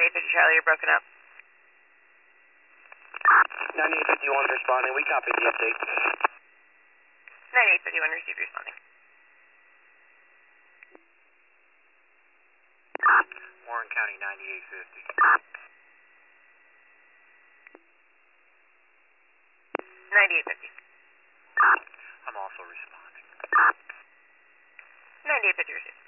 9850 Charlie, you're broken up. 9851 responding. We copy the update. 9851 received responding. Warren County 9850. 9850. I'm also responding. 9850 received.